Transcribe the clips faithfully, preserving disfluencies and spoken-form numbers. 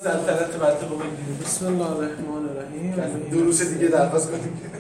سلطنت برده با بگیریم. بسم الله الرحمن الرحیم. دروس دیگه درخواست کنیم که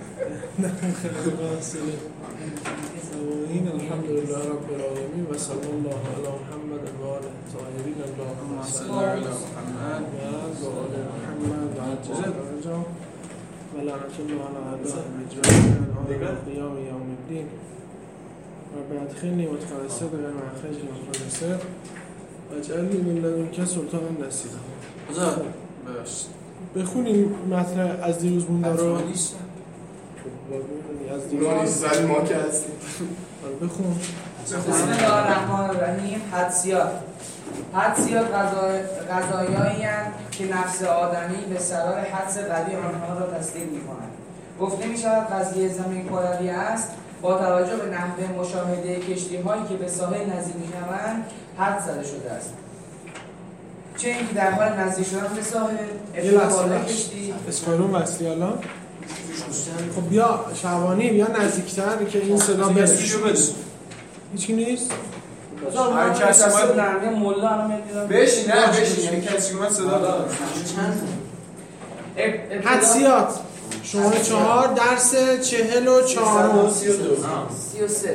این الحمدلله رب العالمین و صلی الله علی محمد و آله الطاهرین اللهم صل علی محمد و آل محمد و عجل درجه و لعنت الله علی اعدائهم اجمعین قیام یوم الدین رب ادخلنی مدخل الصدق و اخرجنی مخرج الصدق واجعلنی من لدنک سلطانا نصیرا. ببخشید بخونیم مطلب از دیروز مونده رو. حتما نیستم از دیروز زن ما که هستیم. بخون. بسم الله الرحمن الرحیم. حدسیات حدسیات غذایایی هستند که نفس آدمی به سرای حدس قوی آنها را تصدیق می‌کند. گفته می‌شود قضیه زمین کروی است با توجه به نحوه مشاهده کشتی‌هایی که به ساحل نزدیک می‌شوند حدس زده شده است. چه اینکه در حال نزدیک شدن به ساحل ارتفاع کشتی اسکایروم وصلی الان. خب بیا شعبانی بیا نزدیکتر که این صدا بره. هیچی نیست؟ هر کسی اومد نرمه مولا رو می‌دیدم. بشین نه بشین یعنی کسی اومد صدا داد. حدسیات شماره چهار درس چهل و چهارم سی و سه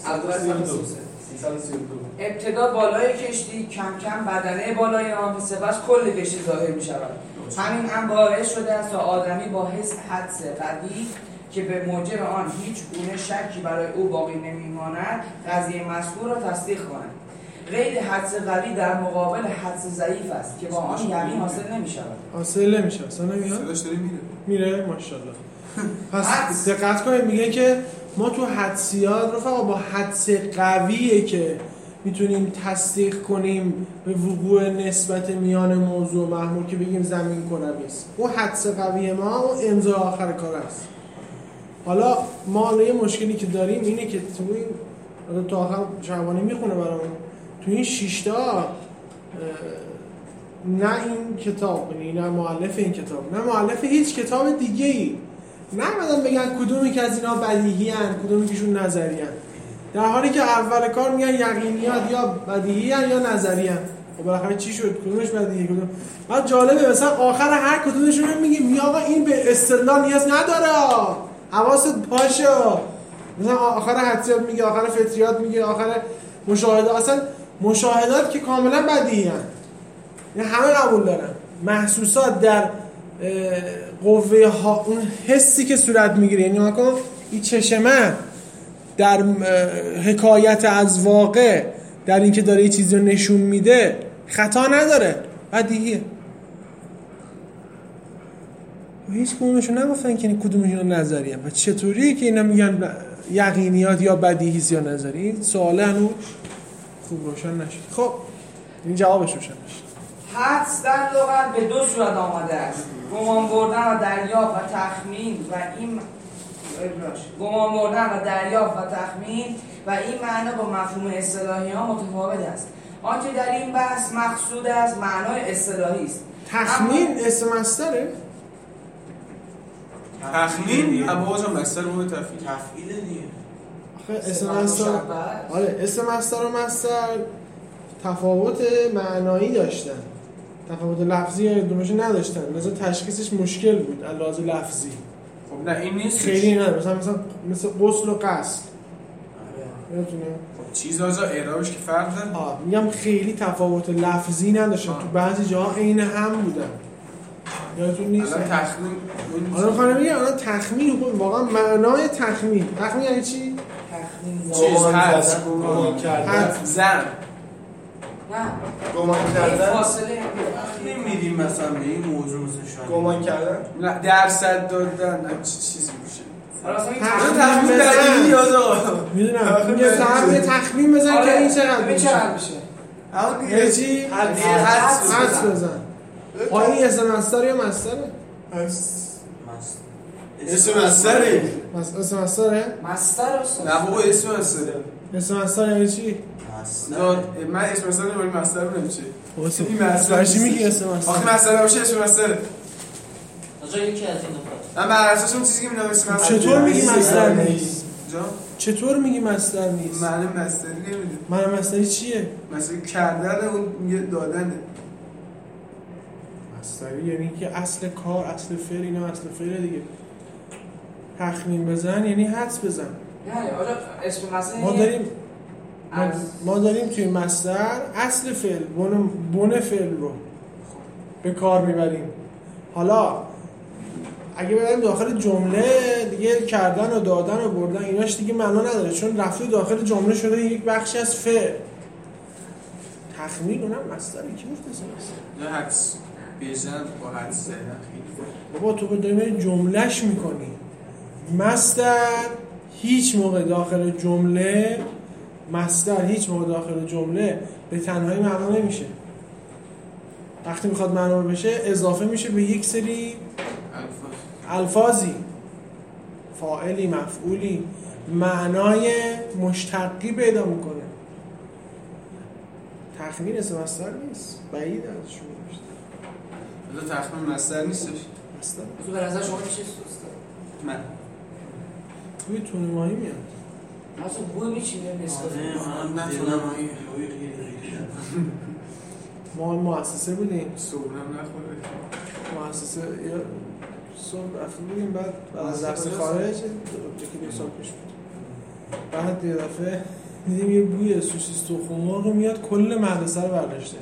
ابتدا بالای کشتی کم کم بدنه بالای آن سپس کل کشتی ظاهر می شود. همین هم باعث شده است تا آدمی با حس حدس قوی که به موجب آن هیچ گونه شکی برای او باقی نمیماند قضیه مذکور را تصدیق کند. قید حدس قوی در مقابل حدس ضعیف است که با آن یقین حاصل نمی شود. حاصل نمیشه اصلا نمیاد؟ صداش داره میره میره ماشاءالله. پس دقت کنید میگه که ما تو حدسیات رو فقط با حدس قویه که میتونیم تصدیق کنیم به وقوع نسبت میان موضوع و محمول که بگیم زمین کروی است. اون حدس قوی ما اون امضا آخر کار است. حالا ما یه مشکلی که داریم اینه که تو این تا آخر شعبانی میخونه برامون تو این شش تا نه این کتاب نه مؤلف این کتاب نه مؤلف هیچ کتاب دیگه ای نمیدن بگن کدومی که از اینا بدیهی ان کدومی کهشون نظری ان، در حالی که اول کار میگن یقینیات یا بدیهی ان یا نظری ان. خب بالاخره چی شد؟ کدومش بدیهی کدوم؟ بعد جالبه مثلا آخر هر کدومشون میگیم یا آقا این به استدلال نیاز نداره، حواست باشه. مثلا آخر حدسیات میگه، آخر فطریات میگه، آخر مشاهده. اصلا مشاهدات که کاملا بدیهی ان، یعنی همه قبول دارن. محسوسات در قوه ها اون حسی که صورت میگیره، یعنی نگاه کن این چشمه در حکایت از واقع در اینکه داره یه چیزی رو نشون میده خطا نداره، بدیهیه. هیچ کدومشون نگفتن که کدومشون نظریه و چطوریه که اینا میگن یقینیات یا بدیهی یا نظری؟ این سواله هنوز خوب روشن نشد. خب این جوابش روشن نشد. حدس در لغت به دو صورت آمده است: گمان بردن و دریافت و تخمین و این گمان بردن و دریافت و تخمین و این معنا با مفهوم اصطلاحی ها متفاوت است. آنچه در این بحث مقصود است معنای اصطلاحی است. تخمین اسم مصدره؟ تخمین ابواج مصدر مو تفعیل تفعیل دیگه. آخه اسم مصدر آره اسم مصدر و مصدر تفاوت معنایی داشتن، تفاوت لفظی دومش نداشتن، لذا تشخیصش مشکل بود علاوه لفظی. خب نه این نیست خیلی نه، مثلا مثلا مثل غسل و غسل میتونه خب چیزا جا اعرابش که فرق داره. ها میگم خیلی تفاوت لفظی نداشتن، تو بعضی جاها عین هم بودن. یادتون نیست؟ الان تخمین الان خانم میگه الان تخمین واقعا معنای تخمین تخمین یعنی چی؟ تخمین چیز هست گمان کردن زن نه گمان کردن فاصله نمیدیم مثلا به این موضوع مثلا گمان کردن نه درصد دادن نه چیزی میشه. حالا اصلا این تخمین در این نیاز آقا میدونم میگه صاحب تخمین بزن که این چقدر میشه چقدر میشه یعنی چی؟ حدس بزن. آیا این اسم مصدر یا مصدره؟ اسم مصدره. اسم مصدره؟ مصدر است. نه بابا اسم مصدره. اسم مصدر یعنی چی؟ من اسم مصدر نمی‌دونم مصدر رو نمیشه. واسه این مصدر چی میگی اسم مصدر؟ آخه مصدر باشه اسم مصدره. آجا یکی از این من بر اساس اون چیزی که می‌دونم اسم مصدر. چطور میگی مصدر نیست؟ جا؟ چطور میگی مصدر نیست؟ معنی مصدری نمیدونم. معنی مصدری چیه؟ مثلا کردن اون میگه دادنه. مصدری یعنی که اصل کار، اصل فعل، اینا اصل فعل دیگه. تخمین بزن یعنی حدس بزن. نه حالا اسم مصدر ما داریم ما, از... ما داریم توی مصدر اصل فعل، بن بن فعل رو به کار میبریم. حالا اگه بریم داخل جمله دیگه کردن و دادن و بردن ایناش دیگه معنا نداره، چون رفته داخل جمله شده یک بخشی از فعل. تخمین اونم مصدر کی مختصر است؟ نه حدس بزن با حدس زدن خیلی بابا تو داری جملهش میکنی. مصدر هیچ موقع داخل جمله مصدر هیچ موقع داخل جمله به تنهایی معنا نمیشه. وقتی میخواد معنا بشه اضافه میشه به یک سری الفاظی، فاعلی، مفعولی، معنای مشتقی پیدا میکنه. تخمین اسم مصدر نیست، بعید از شما باشه. حالا تخمین مصدر نیستش. مصدر تو به نظر شما میشه سوسته من توی تون ماهی میاد. اصلا بوی میچینه نسکافه. من نتونم ما مؤسسه بودیم، صبحم نخوره مؤسسه یا صبح رفتیم بودیم، بعد بعد از درس خارج یکی دو سال پیش بود. بعد یه دفعه دیدیم یه بوی سوسیس تخم مرغ میاد، کل مدرسه رو برداشته.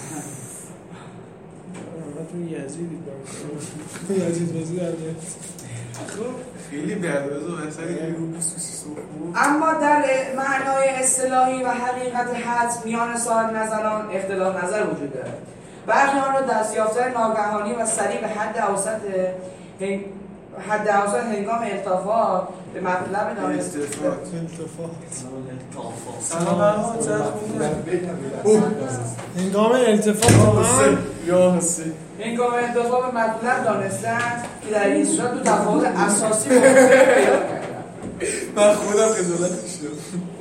تو یزیدی با یزید بازی در میاد. خیلی بیادرز و اصلا یه روی سوسیس تخم مرغ. اما در معنای اصطلاحی و حقیقت حدس میان صاحب نظران اختلاف نظر وجود دارد. برخی آن را دستیافتن ناگهانی و سریع به حد اوسط هنگ... حد اوسط هنگام التفات به مطلب دانست. التفات هنگام التفات یا حسی هنگام التفات به مطلب دانستند که در این صورت دو تفاوت اساسی پیدا کردند. من خودم خجالت کشیدم.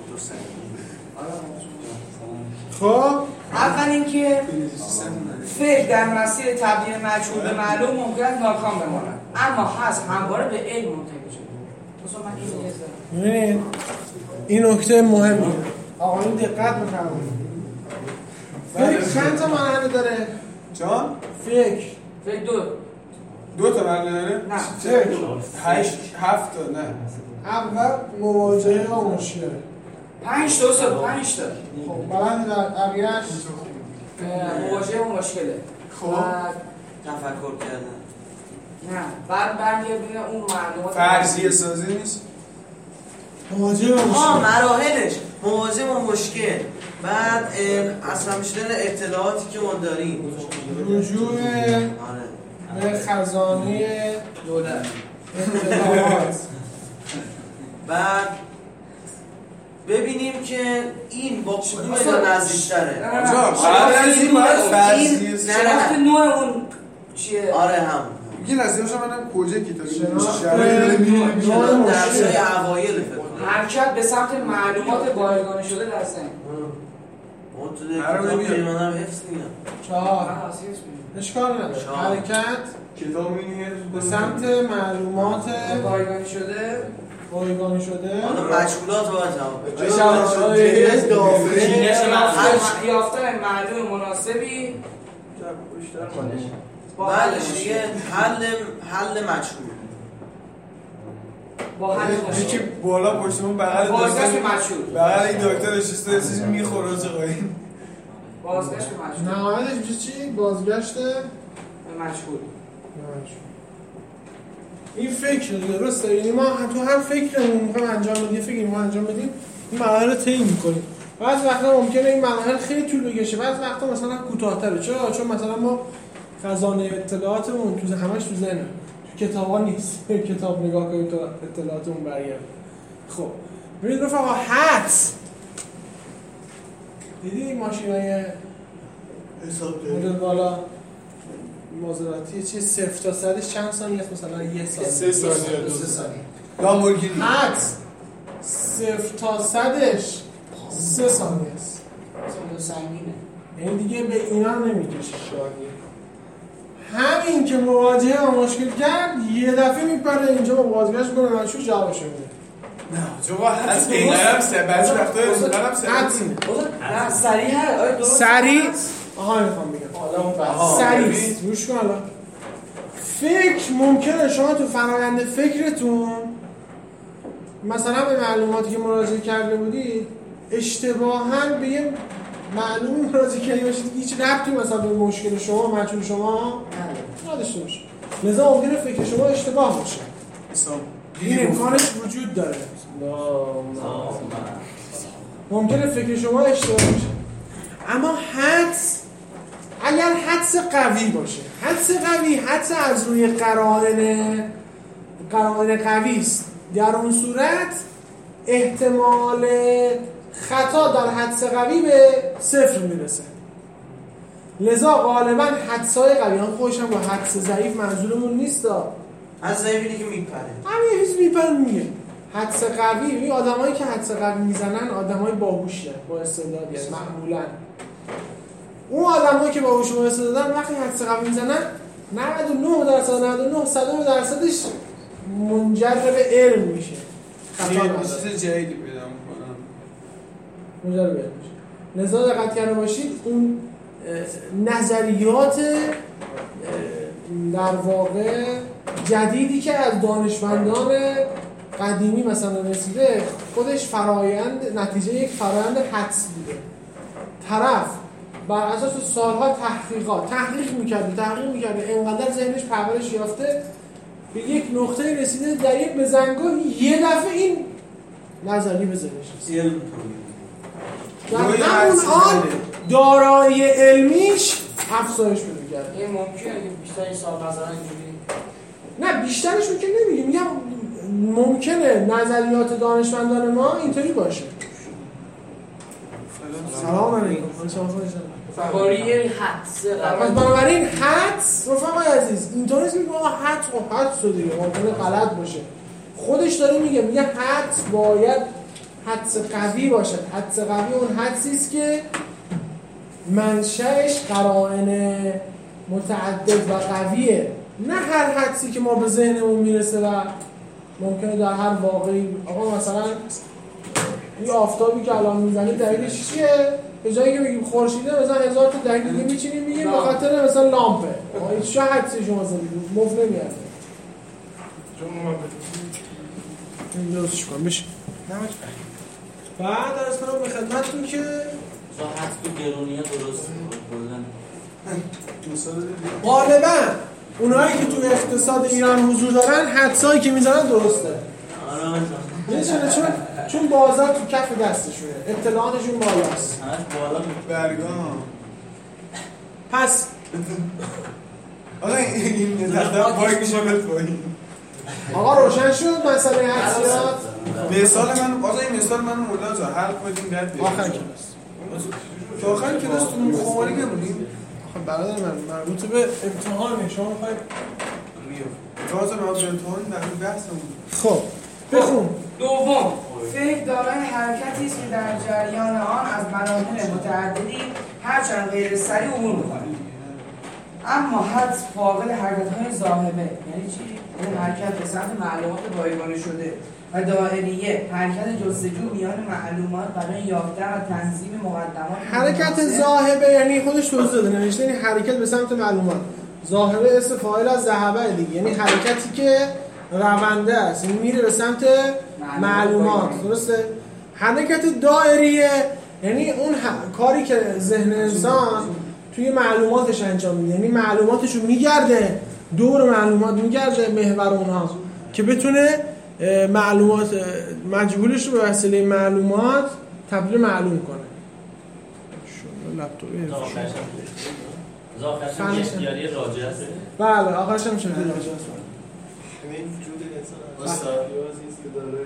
خب اول اینکه فکر در مسیر تبدیل مجهول به معلوم ممکن است ناکام بماند، اما هست همواره به علم منتهی میشه. مثلا من این یه ذره ببینید این نکته مهمه. آقایون دقت بفرمایید. فکر چند تا معنی داره؟ جان؟ فکر فکر دو دو تا معنی داره؟ نه فکر هشت هفت تا نه. اول مواجهه با مشکل. پنج تا استاد پنج تا خب بعد در بقیه‌اش مواجهه با مشکله. خب بعد تفکر کردن. نه بعد برمیگردیم اون معلومات فرضیه سازی نیست. مواجهه با آه مشکل. مراحلش مواجهه با مشکل، بعد اصلا شدن اطلاعاتی که ما داریم، رجوع به خزانه دولت اطلاعات. بعد ببینیم که این با کدوم اینا نزدیک‌تره. آجا قبل از این باید فرضیه سازی. شناخت نوع اون چیه؟ آره هم میگه نزدیک باشم منم کجا کتابی شناخت شناخت درسای اوایل فکر کنم. حرکت به سمت معلومات بایگانی شده در ذهن. اون تو کتاب که منم حفظ میگم. چهار اشکال نداره. حرکت کتاب می‌بینی به سمت معلومات بایگانی شده بایگانی شده. حالا مشغولات رو باید یافتن معلوم مناسبی بله دیگه حل حل مشغول با حل یکی مشکل بالا پشتمون بغل بازگشت دکتر به مجهول بغل این دکتر نشسته یه چیزی میخوره چه قایم. بازگشت به مجهول نهایتش میشه چی؟ بازگشت به مجهول. این فکر درسته، یعنی ما تو هر فکرمون میخوایم انجام بدیم، فکری میخوایم انجام بدیم، این مراحل رو طی می‌کنیم. بعضی وقتا ممکنه این مراحل خیلی طول بکشه، بعضی وقتا مثلا کوتاه‌تره. چرا؟ چون مثلا ما خزانه اطلاعاتمون تو همش تو ذهنه، تو کتابا نیست. کتاب نگاه کنیم تا اطلاعاتمون برگرده. خب ببینید رفقا، حدس دیدی این ماشینای مدل بالا مازراتی چیه صفر تا صدش چند ثانیه است؟ مثلا یه ثانیه، سه ثانیه، دو سه ثانیه. لامبورگینی حدس صفر تا صدش سه ثانیه است. اصلا سنگینه. یعنی دیگه به اینا نمیکشه شادی. همین که مواجهه با مشکل کرد یه دفعه میپره اینجا با بازگشت کنه منشور جوابش میده. نه جو هست اینقدرم سه بعضی وقتا اینقدرم سه حدس نه سریع هست. آره درست. سریع آها میخوام بگم. حالا سریع گوش کن الان. فکر ممکنه شما تو فرآیند فکرتون مثلا به معلوماتی که مراجعه کرده بودید اشتباهاً به یه معلومی مراجعه کرده باشید که هیچ ربطی مثلا به مشکل شما مطلب شما نداشته باشه. لذا ممکنه فکر شما اشتباه باشه. این امکانش وجود داره. ممکنه فکر شما اشتباه باشه. اما حدس اگر حدس قوی باشه، حدس قوی حدس از روی قرائن قرائن قوی است، در اون صورت احتمال خطا در حدس قوی به صفر میرسه. لذا غالبا حدسای قوی، هم خودش هم با حدس ضعیف منظورمون نیست، از ضعیف اینه که میپره، همین چیز میپره. میگه حدس قوی، این آدمایی که حدس قوی میزنن آدمای باهوشن، با استعدادی هستن معمولا. اون آدمایی که باهوش و استعدادن وقتی حدس قوی میزنن نود و نه درصد نود و نه صد درصدش منجر به علم میشه. خطا یه چیز جدیدی پیدا میکنم. منجر به علم میشه. لذا دقت کرده باشید اون نظریات در واقع جدیدی که از دانشمندان قدیمی مثلا رسیده خودش فرایند نتیجه یک فرایند حدس بوده. طرف بر اساس سالها تحقیقات تحقیق میکرده تحقیق میکرده انقدر ذهنش پرورش یافته به یک نقطه رسیده در یک بزنگاه یه دفعه این نظری به ذهنش رسید. در همون آن دارایی علمیش افزایش پیدا کرد. این ممکنه که بیشتر این سال مثلا اینجوری نه بیشترش رو که نمیگیم، میگم ممکنه نظریات دانشمندان ما اینطوری باشه. سلام علیکم. کاری حدس پس بنابراین حدس رفقای عزیز اینطوری نیست که آقا حدس و حدس رو دیگه ممکنه غلط باشه. خودش داره میگه میگه حدس باید حدس قوی باشد. حدس قوی اون حدسی است که منشأش قرائن متعدد و قویه، نه هر حدسی که ما به ذهنمون میرسه و ممکنه در هر واقعی آقا مثلا این آفتابی که الان میزنه دلیلش چیه؟ به جایی که بگیم خورشیده مثلا هزار تا دلیل دیگه میچینیم میگیم به خاطر مثلا لامپه. آقا چه حدسی شما زدید؟ مفت نمیارزه. این درستش کنم بشه. بعد از کنم به خدمتتون که حدس تو گرونیه درست غالبا اونایی که تو اقتصاد ایران حضور دارن حدسایی که میزنن درسته. میدونی چون چون بازار تو کف دستشونه، اطلاعاتشون بالاست. بالا برگام. پس آقا این دفتر پاک میشه به پایین. آقا روشن شد مسئله حدسیات. مثال من آقا این مثال من مولانا حل کنیم بعد آخر کلاس. تو آخر کلاس تو خماری بمونیم. آخه برادر من مربوط به امتحانه، شما میخواید تازه ما به امتحان در بحثمون. خب بخون. دوم، فکر دارای حرکتی است که در جریان آن از مراحل متعددی هرچند غیر سریع عبور می‌کند. اما حدس فاقد حرکت‌های ذاهبه، یعنی چی؟ یعنی حرکت به سمت معلومات بایگانه شده و دائریه، حرکت جستجو میان معلومات برای یافتن و تنظیم مقدمات. حرکت ذاهبه یعنی خودش توضیح داده، نوشته یعنی حرکت به سمت معلومات. ذاهبه اسم فاعل از ذهبه دیگه، یعنی حرکتی که رونده است، یعنی میره به سمت معلومات. درسته؟ حرکت دائریه یعنی اون کاری که ذهن انسان توی معلوماتش انجام میده، یعنی معلوماتشو میگرده دور معلومات میگرده محور اونها که بتونه معلومات مجهولش رو به وسیله معلومات تبدیل معلوم کنه. شما لپتاپ آخرش هم اختیاری راجع است. بله آخرش هم شده راجع است. این وجود انسان استاد عزیز که داره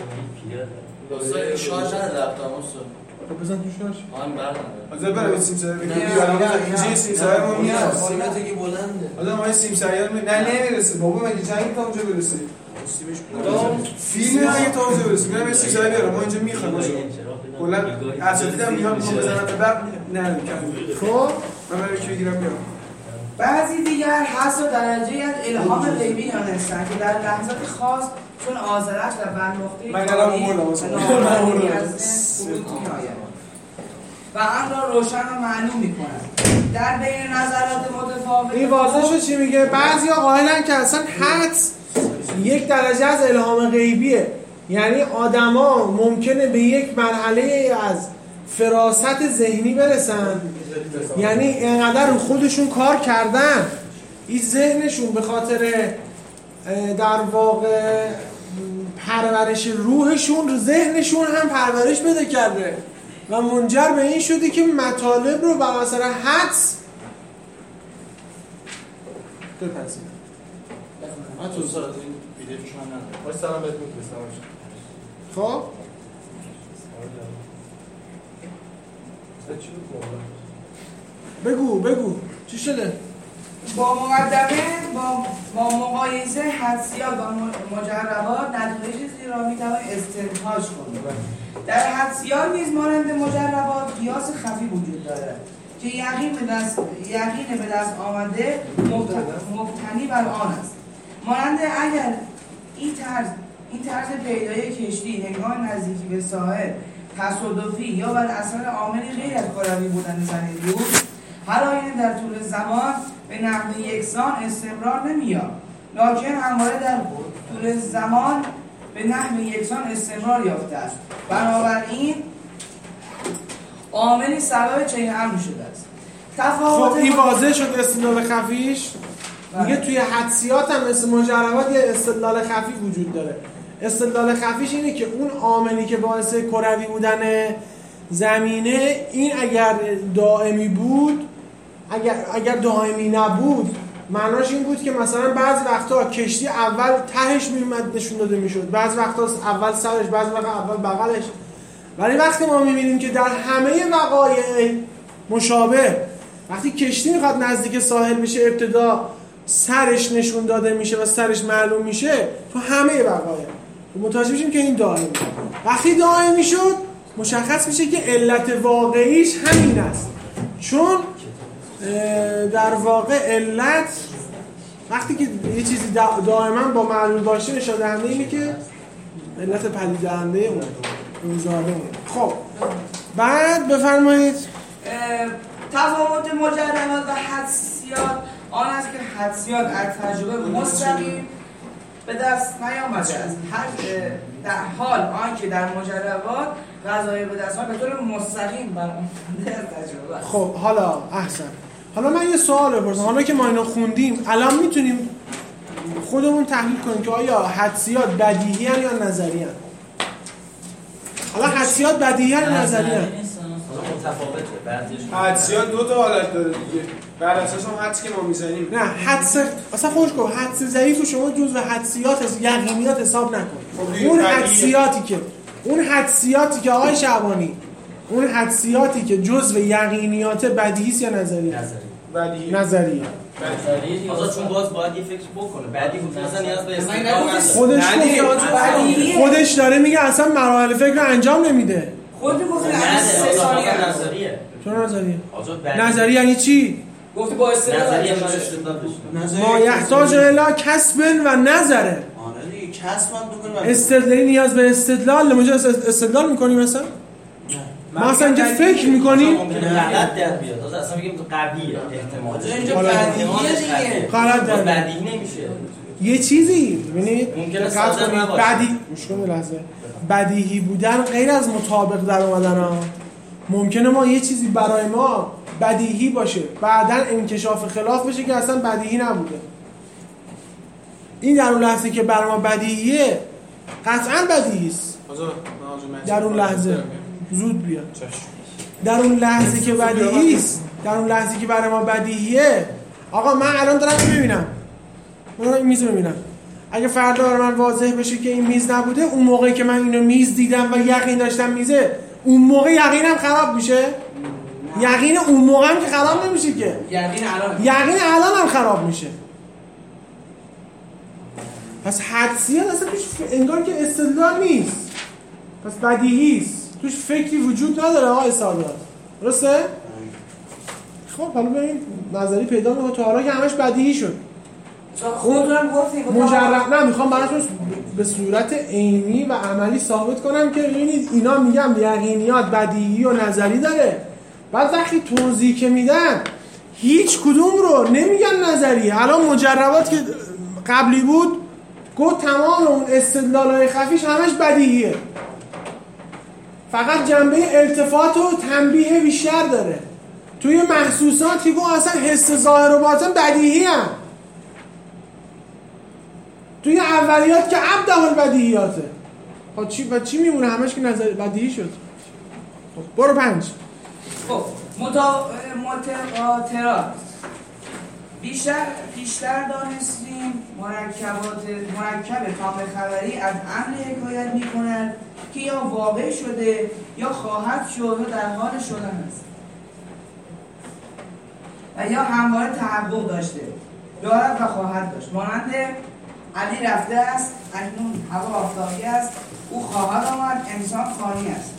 چون استاد شارژ نداره لپتاپ استاد. خب بزن تو شارژ. آن برنامه. حاضر برای سیم سریال میاد. اینجا سیم سریال ما میاد. سیمتی که بلنده. حالا ما سیم سریال می نه نمیرسه. بابا مگه جنگ تا اونجا برسه؟ سیمش فیلم مگه تا اونجا برسه؟ میگم سیم سریال بیارم ما اینجا میخوام باشه. کلا اساتیدم میام میخوام بزنم تا بعد نه نمیکنم. خب من برای چی بگیرم میام. بعضی دیگر حس و درجه از الهام غیبی دانستند که در لحظات خاص چون آذرش در بر نقطه من الان مولا واسه نامرئی از ذهن فرود می‌آید و آن را روشن و معلوم می‌کند. در بین نظرات متفاوت این واضح شد چی میگه؟ بعضیا قائلن که اصلا حدس یک درجه از الهام غیبیه، یعنی آدما ممکنه به یک مرحله از فراست ذهنی برسن، یعنی اینقدر رو خودشون کار کردن، این ذهنشون به خاطر در واقع پرورش روحشون ذهنشون هم پرورش بده کرده و منجر به این شده که مطالب رو بر اثر حدس بپذیرن. من تو سال این ویدیو شما ندارم. باید سلام بهت می‌فرستم. خب بگو بگو چی شده؟ با مقدمه با با مقایسه حدسیات با مجربات نتایج زیر را میتوان استنتاج کنید. در حدسیات نیز مانند مجربات قیاس خفی وجود دارد که یقین به دست یقین به دست آمده مبتنی بر آن است. مانند اگر این طرز این طرز پیدای کشتی هنگام نزدیکی به ساحل تصادفی یا بر اثر عاملی غیر از کروی بودن زمین بود، هر آینه در طول زمان به نحو یکسان استمرار نمی‌یافت، لکن همواره در طول زمان به نحو یکسان استمرار یافته است. بنابراین عاملی سبب چنین امری شده است. خب این واضح شد استدلال خفیش. میگه توی حدسیات هم مثل مجربات یه استدلال خفی وجود داره. استدلال خفیش اینه که اون عاملی که باعث کروی بودن زمینه، این اگر دائمی بود، اگر اگر دائمی نبود، معناش این بود که مثلا بعضی وقتا کشتی اول تهش میومد نشون داده میشد، بعضی وقتا اول سرش، بعضی وقتا اول بغلش. ولی وقتی ما میبینیم که در همه وقایع مشابه، وقتی کشتی میخواد نزدیک ساحل بشه ابتدا سرش نشون داده میشه و سرش معلوم میشه تو همه وقایع، متوجه میشیم که این دائمی. وقتی دائمی شد مشخص میشه که علت واقعیش همین است، چون در واقع علت وقتی که یه چیزی دائما با معلول باشه نشان دهنده اینه که علت پدید دهنده اون اون ظاهره. خب بعد بفرمایید. تفاوت مجربات و حدسیات آن است که حدسیات از تجربه مستقیم به دست نیامده است، در حال آنکه در مجربات قضایی به دست آمده به طور مستقیم برآمده از تجربه. خب حالا احسن. حالا من یه سوال بپرسم، حالا که ما اینو خوندیم الان میتونیم خودمون تحلیل کنیم که آیا حدسیات بدیهی هن یا نظری هن؟ حالا حدسیات بدیهی هن یا نظری هن؟ حدسیات دو تا حالت داره دیگه، بر اساس اون حدسی که ما میزنیم. نه حدس اصلا خوش کن، حدس ضعیف شما جزء حدسیات از یقینیات حساب نکن. اون حدسیاتی که اون حدسیاتی که آقای شعبانی اون حدسیاتی که جزء یقینیات بدیهی است یا نظری؟ بدیهی. نظری. نظری. آزاد چون باز باید یه فکر بکنه. بدیهی بود مثلا نیاز به استدلال خودش خودش داره میگه اصلا مراحل فکر رو انجام نمیده. خودت گفتی سه ثانیه نظریه. چون نظریه؟ نظریه یعنی چی؟ گفتی با استدلال. نظریه ما استدلال داشت. ما یحتاج الی کسب و نظره. آره دیگه کسب هم بکنیم. استدلالی نیاز به استدلال، لمجا استدلال میکنیم مثلا؟ ما اصلا اینجا فکر میکنیم غلط در بیاد. اصلا میگیم قویه احتمال. اینجا بدیهیه دیگه. غلط در بدیهی نمیشه. یه چیزی ببینید ممکنه صادق نباشه. بدی مشکل لحظه بدیهی بودن غیر از مطابق در اومدن ها. ممکنه ما یه چیزی برای ما بدیهی باشه بعدن انکشاف خلاف بشه که اصلا بدیهی نبوده. این در اون لحظه که برای ما بدیهیه قطعا بدیهی است. در اون لحظه زود بیا. در اون لحظه که بدیهی است، در اون لحظه که برای ما بدیهیه، آقا من الان دارم میبینم، من این میز میبینم، اگه فردا برای من واضح بشه که این میز نبوده، اون موقعی که من اینو میز دیدم و یقین داشتم میزه، اون موقع یقینم خراب میشه؟ یقین اون موقع هم که خراب نمیشه که، یقین الان یقین الان هم خراب میشه. پس حدسیات اصلا توش انگار که استدلال نیست، پس بدیهی است، توش فکری وجود نداره آقای سادات، درسته؟ خب حالا ببین نظری پیدا میکنه تو حالا که همش بدیهی شد. خودم گفتی مجرد نه میخوام براتون به صورت عینی و عملی ثابت کنم که ببینید اینا میگم یقینیات بدیهی و نظری داره، بعد وقتی توضیح که میدن هیچ کدوم رو نمیگن نظریه. الان مجربات که قبلی بود گفت تمام اون استدلال‌های خفیش همش بدیهیه، فقط جنبه التفات و تنبیه بیشتر داره. توی محسوسات که گفت اصلا حس ظاهر و باطن بدیهی هم. توی اولیات که ابدع البدیهیاته. خب چی و چی میمونه؟ همش که نظر بدیهی شد. خب برو پنج. خب متا متقاطرات بیشتر بیشتر دانستیم مرکبات مرکب تام خبری از امری حکایت می‌کند که یا واقع شده یا خواهد شد و در حال شدن است و یا همواره تحقق داشته دارد و خواهد داشت. مانند علی رفته است، اکنون هوا آفتابی است، او خواهد آمد، انسان فانی است.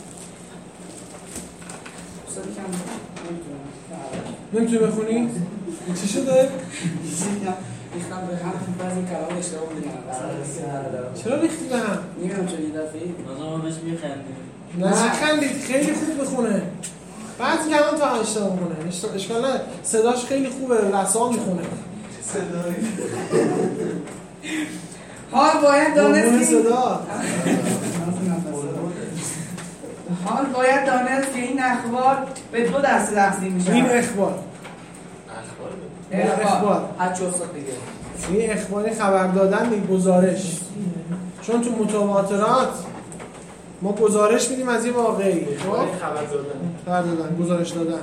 نمیتونی بخونی؟ چی شده؟ ریختم به هم بعضی کلام اشتباه می‌کنم. چرا ریختی به هم؟ نمیدونم چه یه دفعه مثلا ما بهش میخندیم. نه خندید، خیلی خوب بخونه. بعضی کلام تا اشتباه می‌کنه. اشکال نداره. صداش خیلی خوبه، رسا می‌خونه. صدایی حال باید دانست که صدا حال باید دانست که این اخبار به دو دسته تقسیم میشه. این اخبار اخبار هرچی استاد دیگه این اخباری خبر دادن به گزارش، چون تو متواترات ما گزارش میدیم از یه واقعی. خب خبر دادن خبر دادن، گزارش دادن.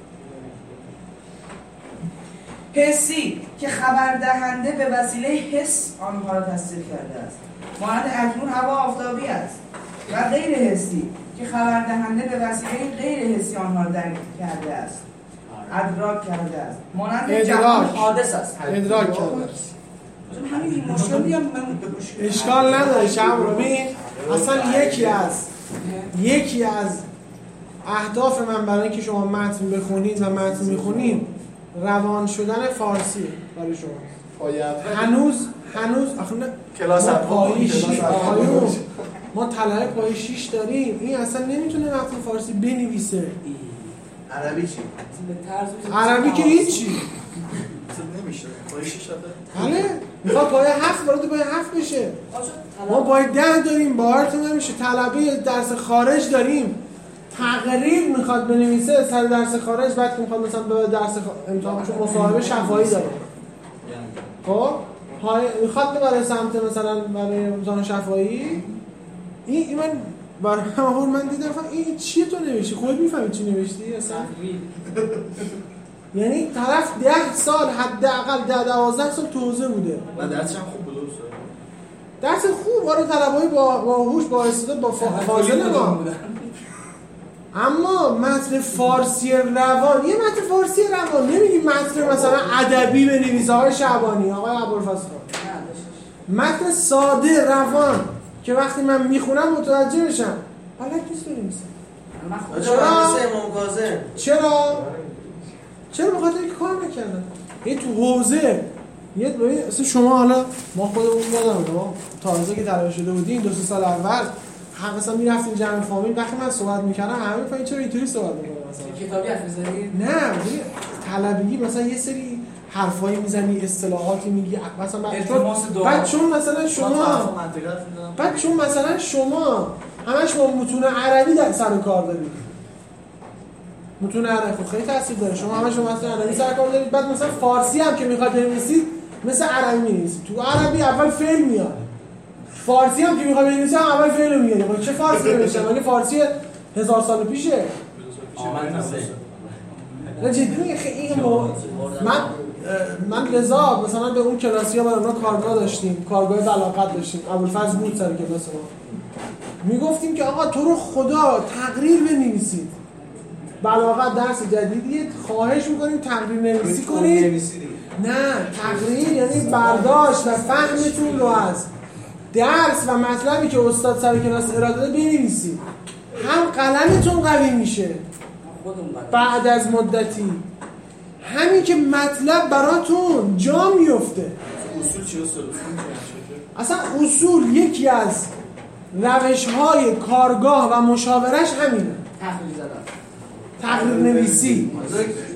حسی که خبر دهنده به وسیله حس آنها را تصدیق کرده است، مانند اکنون هوا آفتابی است. و غیر حسی که خبر دهنده به وسیله غیر حسی آنها را درک کرده است، ادراک کرده است، مانند جهان حادث است. ادراک کرده است. همین مشکل دیگه من اشکال نداره. شب رو ببین، اصلا یکی از یکی از اهداف من برای اینکه شما متن بخونید و متن میخونید روان شدن فارسی برای شما. باید هنوز هنوز آخه نه کلاس ما اول پایی کلاس شیش اول ما طلای پایی شیش داریم. این اصلا نمیتونه متن فارسی بنویسه. عربی چی؟ عربی که هیچی. نمیشه پای شیش داده. بله میخواد پای هفت وارد پای هفت بشه. ما پای ده داریم، باهرتون نمیشه. طلبه درس خارج داریم، تقریر میخواد بنویسه سر درس خارج، بعد که میخواد مثلا به درس امتحان چون مصاحبه شفاهی داره، خب های میخواد برای سمت مثلا برای امتحان شفاهی این این من برای همون من دیدم این چیه تو نوشتی؟ خودت میفهمی چی نوشتی اصلا؟ یعنی طرف ده سال حداقل ده دوازده سال تو حوزه بوده و درسش هم خوب بود استاد. درس خوب آره، طلبه‌ای با باهوش با استعداد با فاضل ما. اما متن فارسی روان، یه متن فارسی روان نمیگی متن مثلا ادبی بنویس آقای شعبانی، آقای ابوالفضل خان. متن ساده روان که وقتی من میخونم متوجه بشم بلد نیست بنویسم. چرا؟ امام کاظم چرا؟ چرا به خاطر اینکه کار نکردن. این تو حوزه یه ببین اصلا شما حالا ما خودمون یادم ما تازه که طلبه شده بودیم دو سه سال اول هم مثلا میرفتیم جمع فامیل، وقتی من صحبت میکردم همه میگفتن چرا اینطوری صحبت میکنی مثلا کتابی حرف می‌زنی؟ نه طلبگی مثلا یه سری حرفایی میزنی، اصطلاحاتی میگی مثلا بعد چون مثلا شما بعد چون مثلا شما همش با متون عربی در سر کار دارید، متون عربی خیلی تاثیر داره، شما همش با متن عربی سر کار دارید، بعد مثلا فارسی هم که میخواد بنویسید مثل عربی می‌نویسید. تو عربی اول فعل میاد، فارسی هم که میخواد بنویسید اول فعل میاد. چه فارسی نوشتم؟ مگه فارسی هزار سال پیشه؟ نه جدی خیلی من من لذا مثلا به اون کلاسیا برای اونا کارگاه داشتیم، کارگاه بلاغت داشتیم، ابوالفضل بود سر کلاس ما. میگفتیم که آقا تو رو خدا تقریر بنویسید. بلاغت درس جدیدیه، خواهش میکنیم تقریر نویسی کنید. نه تقریر یعنی برداشت و فهمتون رو از درس و مطلبی که استاد سر کلاس اراده داده بنویسید. هم قلمتون قوی میشه بعد از مدتی، همین که مطلب براتون جا میفته. اصول چی استاد؟ اصلا اصول یکی از روش‌های کارگاه و مشاورش همینه. تحلیل زدن، تقریر نویسی.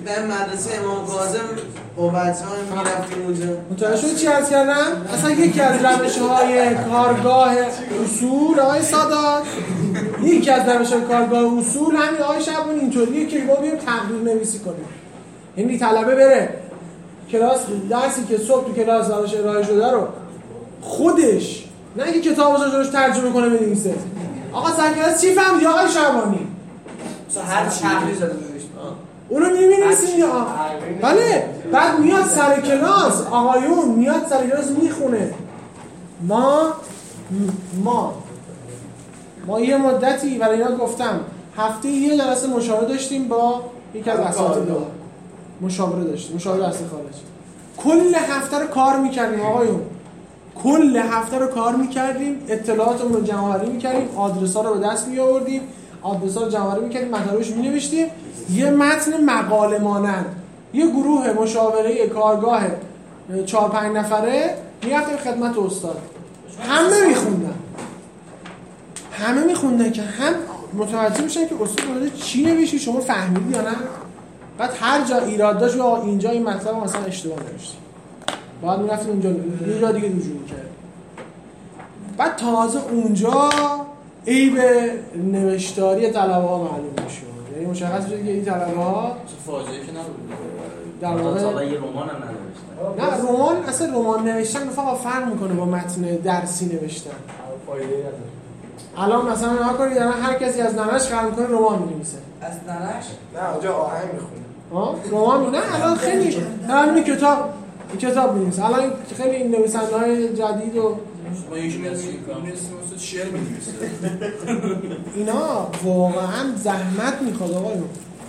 در مدرسه امام کاظم با بچه‌ها میرفتیم اونجا. متوجه شدی چی عرض کردم؟ اصلا یکی از روش‌های کارگاه اصول آقای سادات، یکی از روش‌های کارگاه اصول همین آقای شعبانی اینطوریه که ما بیایم تقریر نویسی کنیم. یعنی طلبه بره کلاس درسی که صبح تو کلاس براش ارائه شده رو خودش نه اینکه کتابو روش ترجمه کنه بنویسه. آقا سر کلاس چی فهمیدی آقای شعبانی؟ هر شهری زده نوشت. اونو می‌بینیسین یا بله. بعد میاد سر کلاس آقایون میاد سر کلاس میخونه. ما ما ما یه مدتی برای اینا گفتم هفته یه جلسه مشاوره داشتیم با یکی از اساتید مشاوره داشتیم مشاوره اصلی خارج. کل هفته رو کار میکردیم آقایون، کل هفته رو کار میکردیم، اطلاعاتمون رو جمع‌آوری میکردیم، آدرس‌ها رو به دست میآوردیم، آدرس‌ها رو جمع‌آوری میکردیم، مطالبش می‌نوشتیم، یه متن مقاله مانند یه گروه مشاوره کارگاه چهار پنج نفره میرفتیم خدمت استاد، همه میخوندن همه میخوندن که هم متوجه میشن که استاد داره چی نوشته، شما فهمیدی یا نه. بعد هر جا ایراد داشت یا اینجا این مطلب مثلا اشتباه نوشتیم، بعد میرفتیم اونجا یه جا دیگه رجوع می‌کردیم. بعد تازه اونجا عیب نوشتاری طلبه‌ها معلوم میشه. یعنی مشخص میشه که این طلبه‌ها فاجعه‌ای که نبود در واقع تا یه رمان هم ننوشتن. نه رمان اصلا رمان نوشتن فقط فرق میکنه با متن درسی نوشتن. فایده نداره. الان مثلا نگاه کنید الان هر کسی از ننش خرم کنه رمان می‌نویسه. از ننش؟ نه اونجا آهنگ میخونه. ها رمان نه الان خیلی الان کتاب کتاب می‌نویسه. الان خیلی این نویسنده‌های جدید و ما یکی می‌نویسه شعر می‌نویسه. اینا واقعا زحمت میخواد آقایون،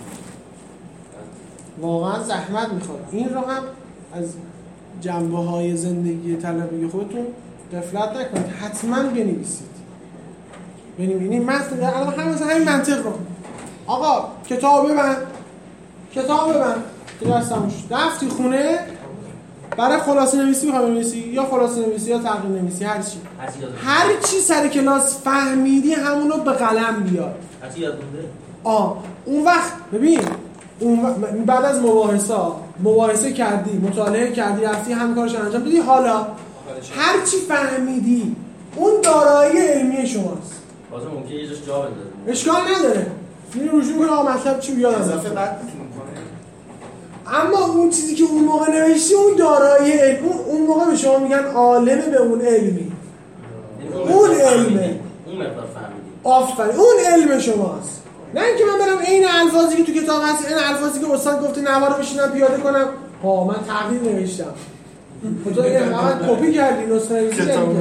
واقعا زحمت میخواد. این رو هم از جنبه‌های زندگی طلبی خودتون غفلت نکنید، حتما بنویسید. بنویسید مثلا الان همین مثلا همین منطق رو آقا کتاب ببند کتاب ببند تو دستموش رفتی خونه برای خلاصه نویسی میخوای بنویسی یا خلاصه نویسی یا تقریر نویسی هر چی هر چی سر کلاس فهمیدی همونو به قلم بیار. هر چی یاد مونده آه اون وقت ببین اون وقت بعد از مباحثه مباحثه کردی مطالعه کردی رفتی هم کارش انجام دادی، حالا هر چی فهمیدی اون دارایی علمی شماست. واسه ممکنه یه جاش جا بندازه اشکال نداره میری رجوع کنی آقا مطلب چی بیاد اضافه بعد میتونم کنه. اما اون چیزی که اون موقع نوشتی اون دارایی علم اون, اون موقع به شما میگن عالم به اون علمی. اون علمه اون مقدار فهمیدی آفرین اون علم شماست. نه اینکه من برم عین الفاظی که تو کتاب هست این الفاظی که استاد گفته نوارو بشینم پیاده کنم ها من تقریر نوشتم تو یه فقط کپی کردی نسخه نویسی کردی.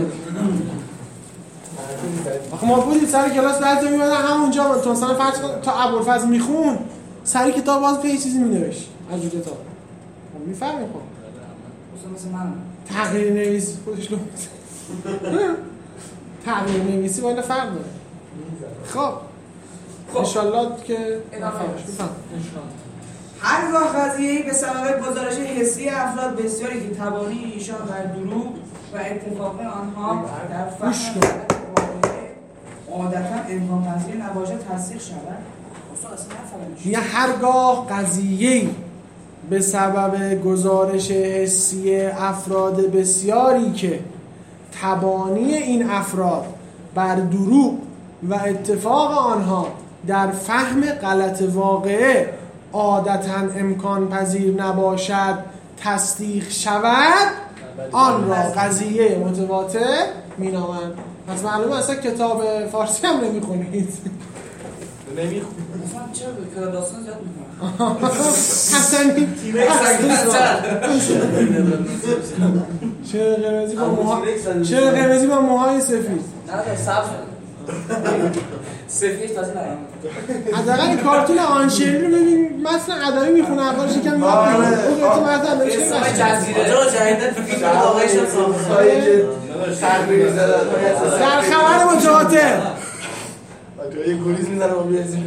آخه ما بودیم سر کلاس بعضی میومدن همونجا تو مثلا فرض کن تا ابوالفضل میخون سر کتاب باز یه چیزی مینوشت از جو کتاب میفهمی. خب مثلا مثل من تقریر نویسی خودش لو تقریر نویسی با این فرق داره. خب ان شاء الله که بفهم هرگاه قضیه‌ای به سبب گزارش حسی افراد بسیاری که تبانی ایشان بر دروغ و اتفاق آنها در فهم عادتا امکان پذیر نباشد تصدیق شود. استاد اصلا نفهمیدم یه هرگاه قضیه‌ای به سبب گزارش حسی افراد بسیاری که تبانی این افراد بر دروغ و اتفاق آنها در فهم غلط واقعه عادتاً امکان پذیر نباشد تصدیق شود آن را قضیه متواتر می‌نامند. پس معلومه اصلا کتاب فارسی هم نمیخونید. نمیخونید مثلا چرا به داستان زیاد میکنم حسنی چرا قرمزی با موهای چرا قرمزی با موهای سفید نه سبز سفید تازه نرم حداقل این کارتون آنشری رو ببین مثلا ادبی میخونه اولش یکم میاد اون تو مثلا اسم جزیره آجا جدیدن تو فیلم آقایشون سامسایی که تقریبی زدن در خبر متواتر تو یه گولیز میزنم و میرسیم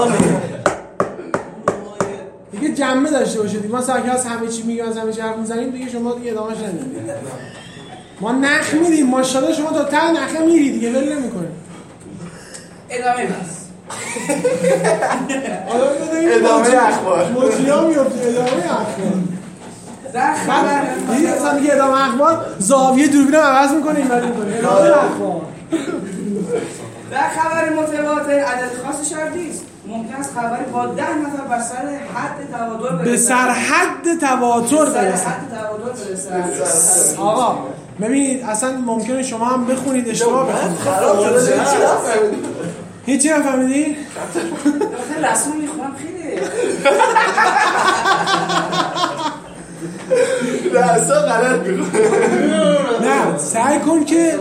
دیگه جمعه داشته باشید. ما سرکه از همه چی میگیم از همه چی حرف میزنیم دیگه شما دیگه ادامهش نمیدید. ما نخ میدیم ماشاءالله شما تا ته نخه میری دیگه ول نمیکنید. ادامه بس ادامه اخبار مجری‌ها میفته ادامه اخبار در خبر این اصلا میگه ادامه اخبار زاویه دوربینم عوض میکنه اینوری میکنه ادامه اخبار در خبر متواتر عدد خاص شرطی است. ممکن است خبری با ده نفر بر سر حد تواتر برسد. به سر حد تواتر برسد. به سر حد تواتر برسد. آقا ببینید اصلا ممکنه شما هم بخونید اشتباه بخونید. خراب شده هیچی نفهمیدی؟ داخل رسول میخونم خیلی رسا غلط میخونه. نه سعی کن که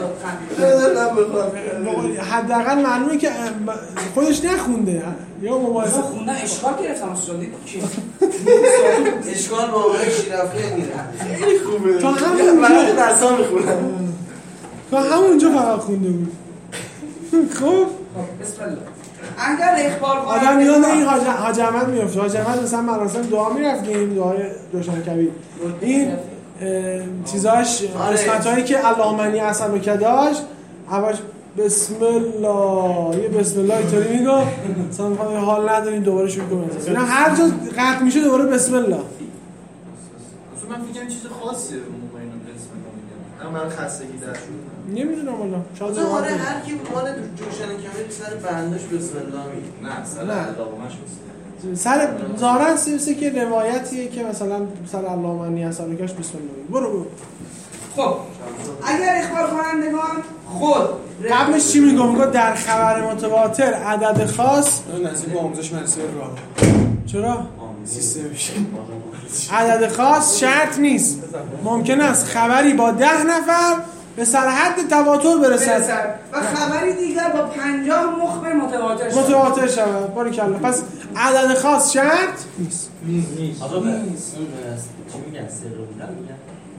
حداقل معلومه که خودش نخونده یا مباحثه خوندن اشکال گرفتم استاد کی اشکال واقعا شیرافی میره خیلی خوبه تا همونجا رسا میخونم تا همونجا فقط خونده بود. خب بسم الله. اگر اخبار کننده آدم یاد این حاج حاج احمد میفته. حاج احمد مثلا مراسم دعا میرفتیم دعای دوشنبه این چیزاش قسمتایی که اللهمنی اصلا کداش اولش بسم الله یه بسم الله اینطوری میگه مثلا میخوام حال نداریم دوباره شروع کنیم اینا هر جا قطع میشه دوباره بسم الله. اصلا من فکر کنم چیز خاصیه اون موقع اینو بسم الله میگن. اما من خستگی در شد. نمیدونم والله. شاید آره هر کی مال جوشن کمی سر بندش بسم الله میگه. نه سر علامه‌اش سر ظاهرا سیبسه که روایتیه که مثلا سر علامه‌نی اصلا کاش بسم الله برو برو. خب اگر اخبار کنندگان خود قبلش چی میگم؟ میگم در خبر متواتر عدد خاص نزدیک با آموزش مدرسه راه چرا؟ سیستمش عدد خاص شرط نیست. ممکن است خبری با ده نفر به سر حد تواتر برسد و خبری دیگر با پنجاه مخبر متواتر شود. متواتر شود. باریکلا. پس عدد خاص شرط نیست. نیست. آقا نیست. چی میگن؟ سر بودن میگن.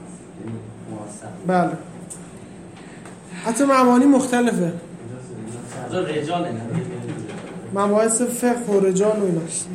بله. حتی معانی مختلفه. رجال نه. مباحث فقه و رجال و ایناست.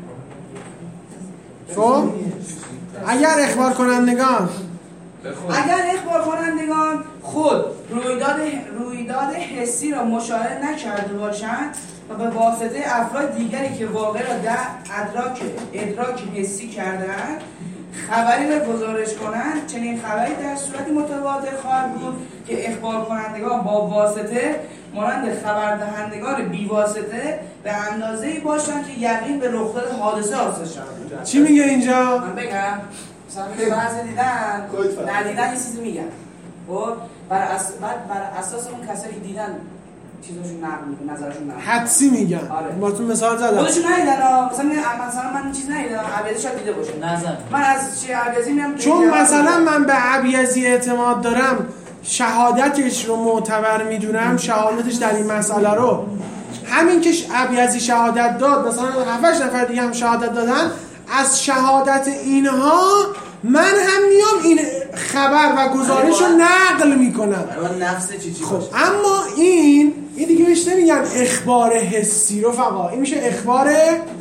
خب اگر اخبار کنندگان اگر اخبار کنندگان خود رویداد رویداد حسی را مشاهده نکرده باشند و به واسطه افراد دیگری که واقع را در ادراک ادراک حسی کردند خبری را گزارش کنند، چنین خبری در صورتی متواتر خواهد بود که اخبار کنندگان با واسطه مانند خبردهندگان بی واسطه به اندازه‌ای باشند که یقین به رخداد حادثه حاصل شود. چی میگه اینجا؟ من بگم مثلا بعضی دیدن ندیدن یه چیزی میگن. خب بر اس بعد بر اساس اون کسایی که دیدن چیزاشون نقل میکنن، نظرشون نقل حدسی میگن. آره. باتون مثال زدم. خودشون ندیدن ها. مثلا مثلا من چیز ندیدم، عبیدی شاید دیده باشه. نظر. من از چی عبیدی میام چون مثلا من به عبیدی اعتماد دارم، شهادتش رو معتبر میدونم، شهادتش در این مسئله رو همین که عبیدی شهادت داد، مثلا هفت نفر دیگه هم شهادت دادن، از شهادت اینها من هم میام این خبر و گزارش رو نقل میکنم. نفس چی چی خب اما این این دیگه بهش نمیگن اخبار حسی رفقا، این میشه اخبار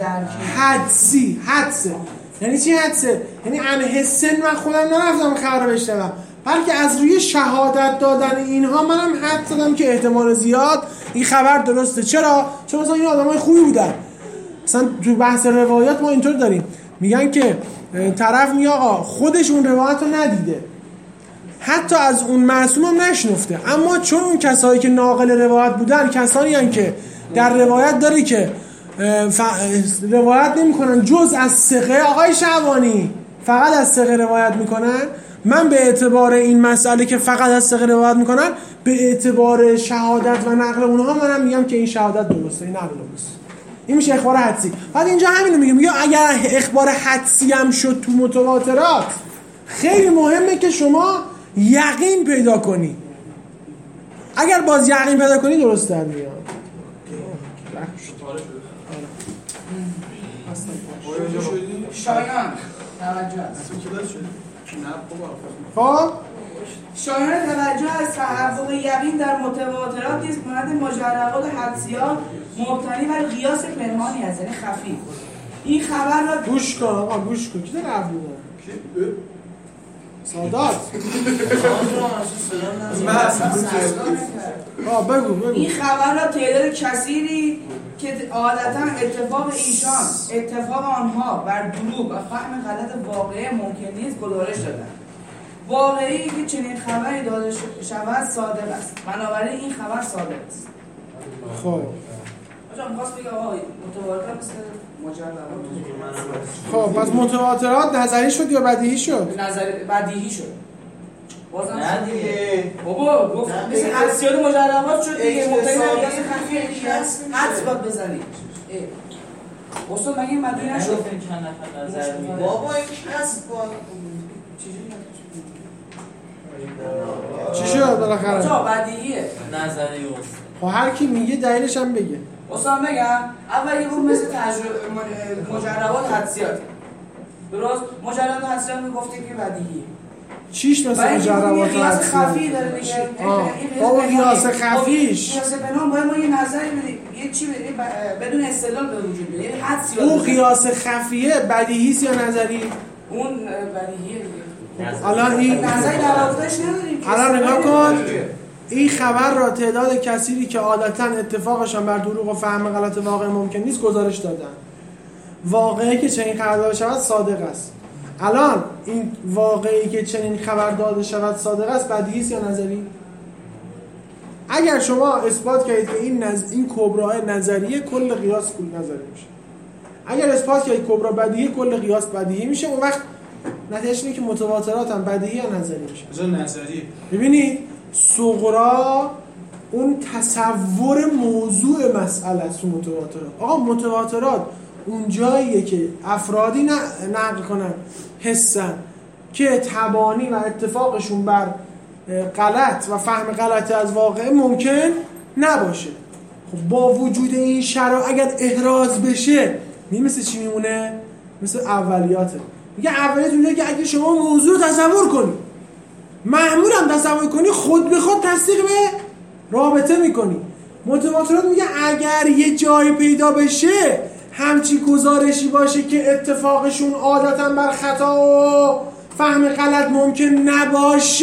حدسی. حدسه یعنی چی حدسه؟ یعنی ان حسن من خودم نرفتم خبر رو بشنوم، بلکه از روی شهادت دادن اینها منم حد زدم که احتمال زیاد این خبر درسته. چرا؟ چون مثلا این آدمای خوبی بودن. مثلا تو بحث روایات ما اینطور داریم، میگن که طرف میگه آقا خودش اون روایت رو ندیده، حتی از اون معصوم هم نشنفته، اما چون اون کسایی که ناقل روایت بودن کسانی هستند که در روایت داره که ف... روایت نمی کنن جز از ثقه، آقای شعبانی فقط از ثقه روایت میکنن، من به اعتبار این مسئله که فقط از ثقه روایت میکنن، به اعتبار شهادت و نقل اونها منم میگم که این شهادت درسته، این نقل درسته. این میشه اخبار حدسی. بعد اینجا همینو میگه، میگه اگر اخبار حدسی هم شد تو متواترات، خیلی مهمه که شما یقین پیدا کنی. اگر باز یقین پیدا کنی درست در میاد. شایان توجه است. خب شایان توجه از تحقق یقین در متواترات نیست مانند مجربات حدسیات مبتنی بر قیاس پنهانی است، یعنی خفی. این خبر را گوش کن آقا، گوش کن. کی داره حرف میزنه؟ سادات. آه بگو بگو. این خبر را تعداد کثیری که عادتا اتفاق ایشان اتفاق آنها بر دروغ و فهم غلط واقعه ممکن نیست گزارش دادند. واقعی که چنین خبری داده شود صادق است، بنابراین این خبر صادق است. خب آجا می‌خواست بگه آقا متواتر مثل مجرد. خب پس متواترات نظری شد یا بدیهی شد؟ نظری بدیهی شد. بازم نه دیگه بابا گفت مثل حدسیات مجربات شد دیگه. اقتصادی مطمئن قیاس خفیه دیگه حدس باید بزنی. استاد مگه این بدیهی نشد؟ چند نفر نظر میده بابا این کس باید چی شد بالاخره؟ آجا بدیهیه نظری است. خب هر کی میگه دلیلش هم بگه. استاد بگم اول یه بود مثل تجربه مجربات حدسیات. درست مجربات حدسیات میگفته که بدیهیه. چیش مثل مجربات قیاس حدسی خفی داره دیگه. بابا قیاس خفیش قیاس پنهان باید ما یه نظری بدیم، یه چی بدیم بدون استدلال به وجود بیاد، یعنی حدس یاد. اون قیاس خفیه بدیهی است یا نظری؟ اون بدیهیه دیگه. الان این نظری در واقعش نداریم. الان نگاه کن، این خبر را تعداد کثیری که عادتا اتفاقشان بر دروغ و فهم غلط واقع ممکن نیست گزارش دادن. واقعی که چنین خبر داده شود صادق است. الان این واقعی که چنین خبر داده شود صادق است بدیهی است یا نظری؟ اگر شما اثبات کردید که این نز... این کبرا نظریه کل قیاس کل نظری میشه. اگر اثبات کردید کبرا بدیهی کل قیاس بدیهی میشه، اون وقت نتیجه اینه که متواترات هم بدیهی یا نظری میشه. از نظری ببینید صغرا اون تصور موضوع مسئله است. متواترات آقا متواترات اون جاییه که افرادی نقل کنن حسن که تبانی و اتفاقشون بر غلط و فهم غلط از واقع ممکن نباشه. خب با وجود این شرایط اگر احراز بشه می مثل چی میمونه؟ مثل اولیاته. میگه اولیات اونجایی که اگه شما موضوع رو تصور کنی معمول هم تصور کنی خود به خود تصدیق به رابطه میکنی. متواترات میگه اگر یه جای پیدا بشه همچی گزارشی باشه که اتفاقشون عادتا بر خطا و فهم غلط ممکن نباشه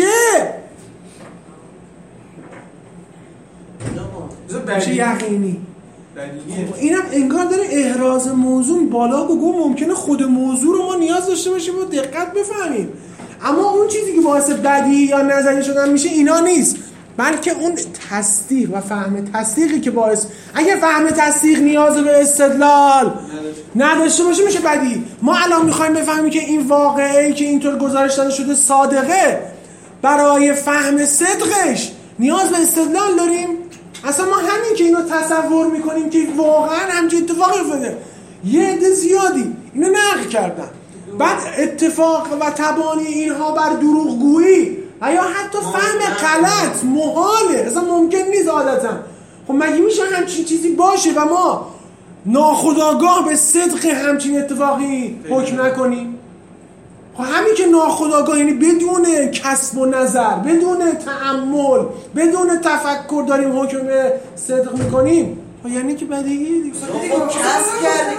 میشه یقینی. اینم انگار داره احراز موضوع بالا بگو ممکنه خود موضوع رو ما نیاز داشته باشیم و دقت بفهمیم، اما اون چیزی که باعث بدیهی یا نظری شدن میشه اینا نیست، بلکه اون تصدیق و فهم تصدیقی که باعث اگه فهم تصدیق نیاز به استدلال نداشته باشه میشه بدیهی. ما الان میخوایم بفهمیم که این واقعی که اینطور گزارش داده شده صادقه، برای فهم صدقش نیاز به استدلال داریم؟ اصلا ما همین که اینو تصور میکنیم که واقعا همچین اتفاقی افتاده، یه عده زیادی اینو نقل کردن، بعد اتفاق و تبانی اینها بر دروغگویی و یا حتی فهم غلط محاله، اصلا ممکن نیست عادتا. خب مگه میشه همچین چیزی باشه و ما ناخودآگاه به صدق همچین اتفاقی حکم نکنیم؟ خب همین که ناخودآگاه یعنی بدون کسب و نظر، بدون تأمل، بدون تفکر داریم حکم به صدق میکنیم، خب یعنی که بدیهی دیگه. خب کسب کردیم.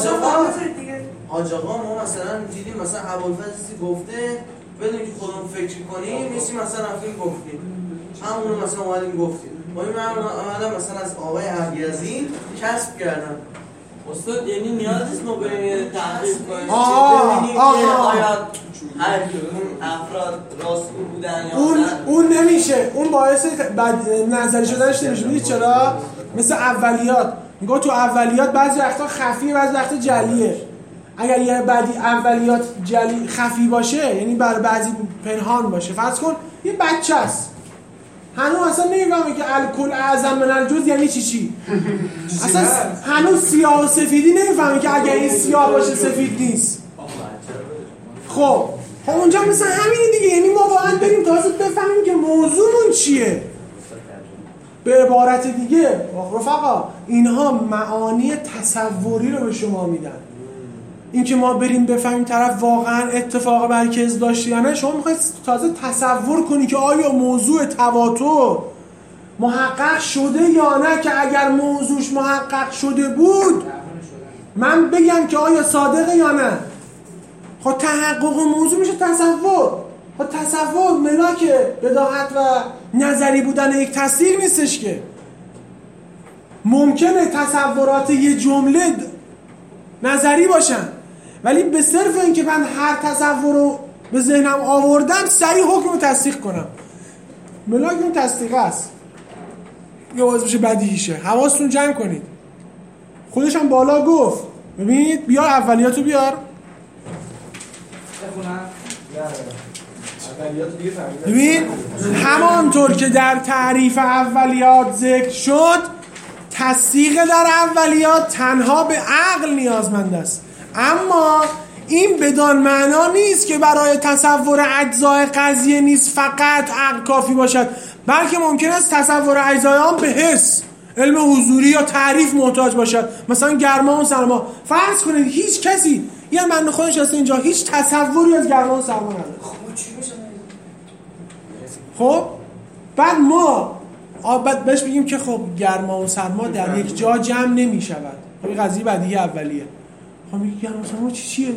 آج آقا ما مثلا دیدیم مثلا ابوالفضل گفته بدون که خودمون فکر کنیم میسی مثلا رفتیم گفتیم همون مثلا اومدیم گفتیم ما این من مثلا از آقای عبدیزی کسب کردم. استاد یعنی نیاز نیست ما بریم تحقیق کنیم ببینیم که آیا هر اون افراد راستگو بودن یا اون نه. اون نمیشه، اون باعث بد نظری شدنش نمیشه. میدید چرا؟ مثل اولیات میگه تو اولیات بعضی وقتا خفیه بعضی وقتا جلیه. اگر یه بعدی اولیات جلی خفی باشه یعنی برای بعضی پنهان باشه، فرض کن یه بچه است هنوز اصلا نمیفهمه که الکل اعظم من الجزء یعنی چی چی اصلا هنوز سیاه و سفیدی نمیفهمه که اگر این سیاه باشه سفید نیست. خب خب اونجا مثلا همینی دیگه، یعنی ما واقعا بریم تازه بفهمیم که موضوعمون چیه. به عبارت دیگه رفقا اینها معانی تصوری رو به شما میدن. این که ما بریم بفهمیم طرف واقعا اتفاق برکز داشته یا نه، شما میخواید تازه تصور کنی که آیا موضوع تواتر محقق شده یا نه، که اگر موضوعش محقق شده بود من بگم که آیا صادقه یا نه. خب تحقق موضوع میشه تصور. خب تصور ملاک بداهت و نظری بودن یک تصدیق نیستش که. ممکنه تصورات یه جمله نظری باشن، ولی به صرف اینکه من هر تصور رو به ذهنم آوردم سریع حکم رو تصدیق کنم. ملاک اون تصدیق است، یه باز بشه بدیهیشه. حواستون جمع کنید. خودش هم بالا گفت. ببینید بیار اولیاتو بیار. ببین همانطور که در تعریف اولیات ذکر شد، تصدیق در اولیات تنها به عقل نیازمند است، اما این بدان معنا نیست که برای تصور اجزای قضیه نیست فقط عقل کافی باشد، بلکه ممکن است تصور اجزای آن به حس، علم حضوری یا تعریف محتاج باشد. مثلا گرما و سرما. فرض کنید هیچ کسی یه من خودش هست اینجا هیچ تصوری از گرما و سرما نداره. خب بعد ما بعد بهش بگیم که خب گرما و سرما در یک جا جمع نمی شود. این قضیه بدیهی اولیه. خب میگه گرما و سرما چی چیه؟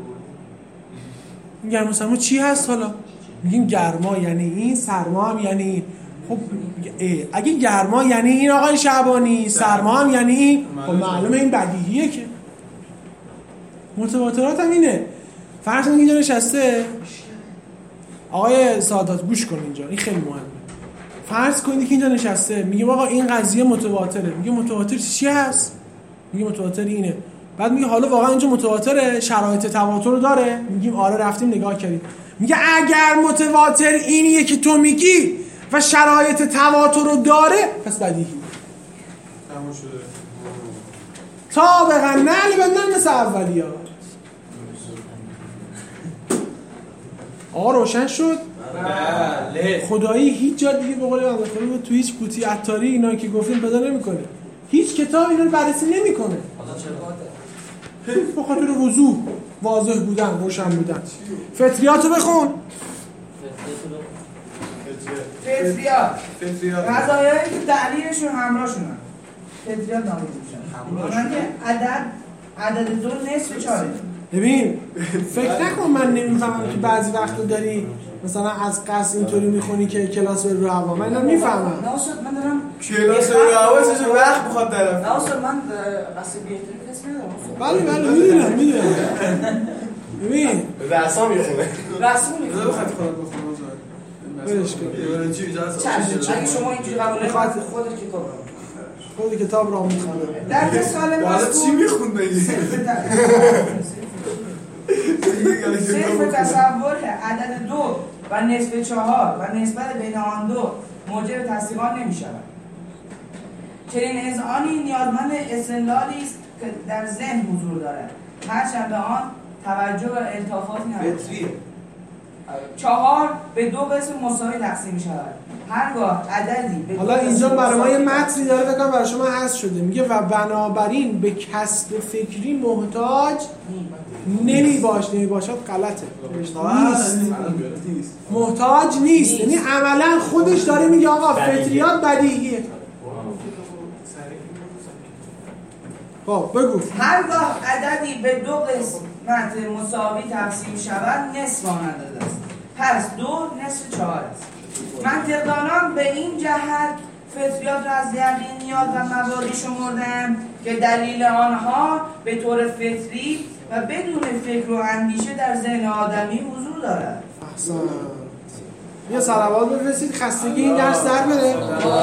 گرما و سرما چی هست حالا؟ میگیم گرما یعنی این، سرما هم یعنی این. خب اگه گرما یعنی این آقای شعبانی، سرما هم یعنی این، خب معلومه این بدیهیه که متواترات هم اینه. فرض کنید اینجا نشسته آقای سعادت، گوش کن اینجا، این خیلی مهمه. فرض کنید که اینجا نشسته میگه آقا این قضیه متواتره. میگه متواتر چی هست؟ میگه متواتر اینه. بعد میگه حالا واقعا اینجا متواتره؟ شرایط تواتر رو داره؟ میگیم آره رفتیم نگاه کردیم. میگه اگر متواتر اینیه که تو میگی و شرایط تواتر رو داره پس بدیهی. تموم شده. تا بقیه نعلی بندن مثل اولی ها. آقا روشن شد؟ بله. خدایی هیچ جا دیگه به قول بنده خدا تو هیچ قوطی عطاری اینا که گفتیم پیدا نمی‌کنه. هیچ کتاب اینا رو بررسی نمی‌کنه. به خاطر وضوح، واضح بودن، روشن بودن. فطریاتو بخون. فطریات. فطریات. قضایایی که دلیلشون همراهشونن. فطریات نامیده میشن. مانند عدد عدد دو نصف چهاره. ببین فکر نکن من نمیفهمم که بعضی وقتا داری مثلا از قصد اینطوری میخونی که کلاس رو هوا. من اینا میفهمم. نه استاد من دارم کلاس رو هوا چه وقت میخواد طرف. نه استاد من قصد بهتری کسی ندارم. بله بله میدونم میدونم. ببین رسام میخونه. رسم میخونه. بخاطر خودت بخون برش کن. چی اجازه چشم اگه شما اینجوری قبول نکنید خود کتاب رو خود کتاب را میخونه. در مثال مذکور چی میخون بگی؟ صرف تصور عدد دو و نصف چهار و نسبت بین آن دو موجب تصدیق آن نمی شود. چنین اذعانی نیازمند استدلالی است که در ذهن حضور دارد، هرچند به آن توجه و التفاتی ندارد. چهار به دو قسم مساوی تقسیم می شود. هرگاه عددی به حالا اینجا برای ما یه متنی داره بگم برای شما حذف شده. میگه و بنابراین به کسب فکری محتاج نمی باش. نمی باشد غلطه. نیست. محتاج نیست. یعنی عملا خودش داره میگه آقا فطریات بدیهیه. خب بگو. هرگاه عددی به دو قسمت مساوی تقسیم شود نصف آن عدد است. پس دو نصف چهار است. منطقدانان به این جهت فطریات را از یقینیات و مبادی شمردند که دلیل آنها به طور فطری و بدون فکر و اندیشه در ذهن آدمی حضور دارد. احسن. یه صلوات بفرستید خستگی این درس در بره.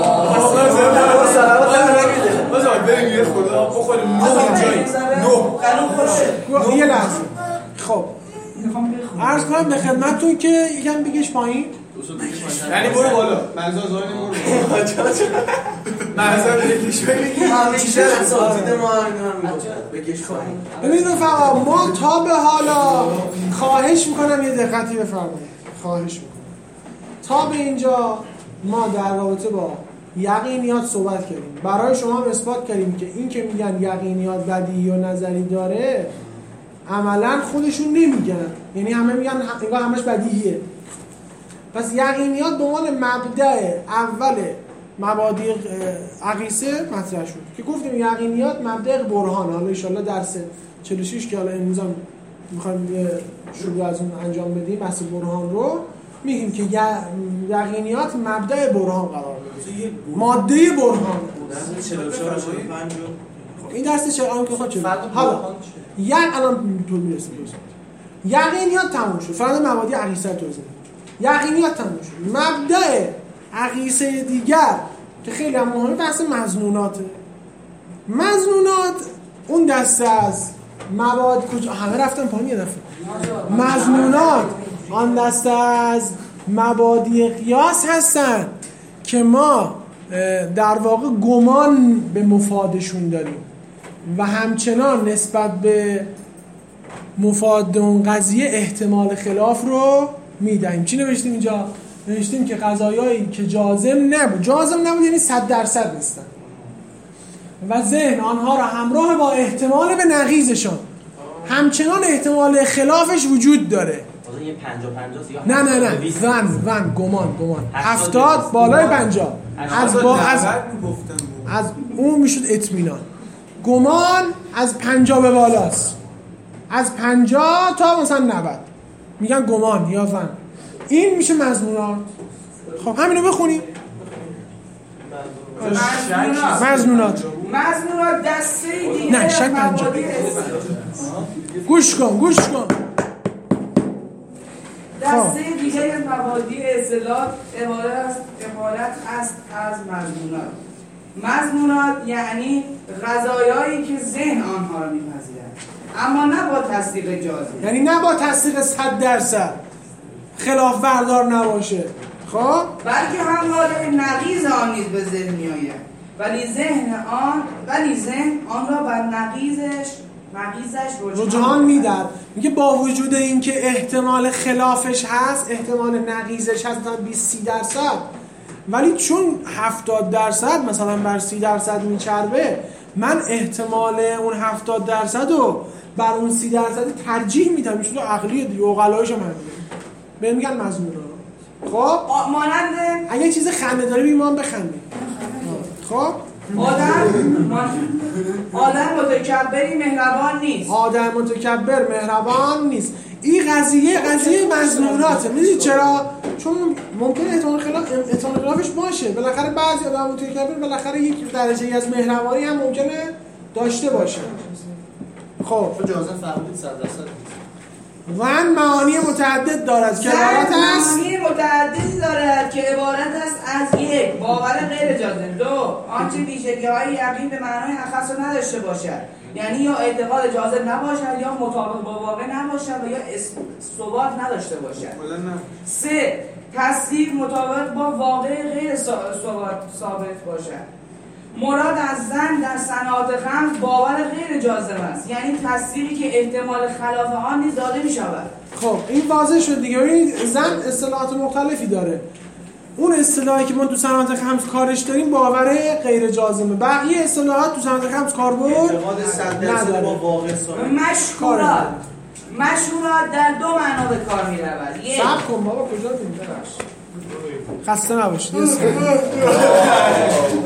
بذار بریم یه خدا بخوریم نه اینجایی نه قانون خوشه. یه لحظه. خب عرض کنم به خدمتتون که یکم بگیش پایین. یعنی برو بالا. منظور زاین برو بالا. منظور بگیش بگی. همیشه اساتید ما بگیش پایین. ببینید رفقا ما تا به حالا خواهش میکنم یه دقتی بفرمایید. خواهش میکنم. تا به اینجا ما در رابطه با یقینیات صحبت کردیم. برای شما هم اثبات کردیم که این که میگن یقینیات بدیهی و نظری داره عملا خودشون نمیگن. یعنی همه میگن انگار همش بدیهیه. پس یقینیات به عنوان مبدأ اول مبادی اقیسه مطرح شد که گفتیم یقینیات مبدأ برهان. حالا ان شاءالله درس چهل و شش که حالا امروز هم میخوایم یه شروع از اون انجام بدیم بحث برهان رو میگیم که یقینیات مبدأ برهان قرار میگیره. ماده برهان درس چهل و چهار چهل و پنج این درس چه الان که خود چه حالا یک الان تو میرسیم یقینیات تموم شد. فرض مبادی عقیسه توضیح یقینیات تموم شد. مبدأ عقیسه دیگر که خیلی هم مهمه بحث مظنوناته. مظنونات اون دسته از مواد کجا همه رفتن پایین یه دفعه. مظنونات آن دسته از مبادی قیاس هستن که ما در واقع گمان به مفادشون داریم و همچنان نسبت به مفاد اون قضیه احتمال خلاف رو میدهیم. چی نوشتیم اینجا؟ نوشتیم که قضایایی که جازم نبود جازم نبود یعنی صد درصد نیستن و ذهن آنها را همراه با احتمال به نقیضشان همچنان احتمال خلافش وجود داره. یه پنجاه پنجاه نه نه نه ون ون گمان گمان هفتاد بالای پنجاه از با از از اون میشد اطمینان. گمان از پنجاه به بالاست، از پنجاه تا مثلا نود میگن گمان یا ون. این میشه مظنونات. خب همینو بخونیم. مظنونات مظنونات دسته دیگه نه شک پنجاه. گوش کن گوش کن دسته دیگه از مبادی اصطلاح عبارت است عبارت است از مظنونات. مظنونات یعنی قضایایی که ذهن آنها را می‌پذیرد اما نه با تصدیق جازم، یعنی نه با تصدیق صد درصد خلاف بردار نباشه، خب بلکه همواره نقیض آن نیز به ذهن می‌آید ولی ذهن آن ولی ذهن آن را بر نقیضش نقیضش رجحان میداد. میگه با وجود اینکه احتمال خلافش هست احتمال نقیضش هست تا بیست سی درصد ولی چون هفتاد درصد مثلا بر سی درصد میچربه من احتمال اون هفتاد درصد رو بر اون سی درصد ترجیح میدم. میشه تو عقلیه دیگه عقلایش هم به میگن مظنون. خب مانند اگه چیز خنده داره بیمان بخندیم. خب آدم آدم متکبری مهربان نیست. آدم متکبر مهربان نیست. این قضیه قضیه مظنوناته. میدونید چرا؟ چون ممکنه احتمال خلاف احتمال خلافش باشه. بالاخره بعضی آدم متکبر بالاخره یک درجه‌ای از مهربانی هم ممکنه داشته باشه. خب تو جازم فرمودید صد درصد ون معانی متعدد دارد که عبارت است معانی متعددی دارد که عبارت است از یک باور غیر جازم، دو آنچه ویژگی‌های یقین به معنای اخص را نداشته باشد یعنی یا اعتقاد جازم نباشد یا مطابق با واقع نباشد و یا ثبات نداشته باشد. سه تصدیق مطابق با واقع غیر ثابت باشد. مراد از زن در صنعات خمس باور غیر جازم است یعنی تصدیقی که احتمال خلاف آن نیز داده می شود. خب این واضح شد دیگه. ببینید زن اصطلاحات مختلفی داره. اون اصطلاحی که ما تو صنعات خمس کارش داریم باور غیر جازمه. بقیه اصطلاحات تو صنعات خمس کاربرد اعتقاد صد درصد با واقع ثابت. مشهورات مشهورات در دو معنا به کار می رود. یک صبر کن بابا کجا می‌ری؟ خسته نباشید.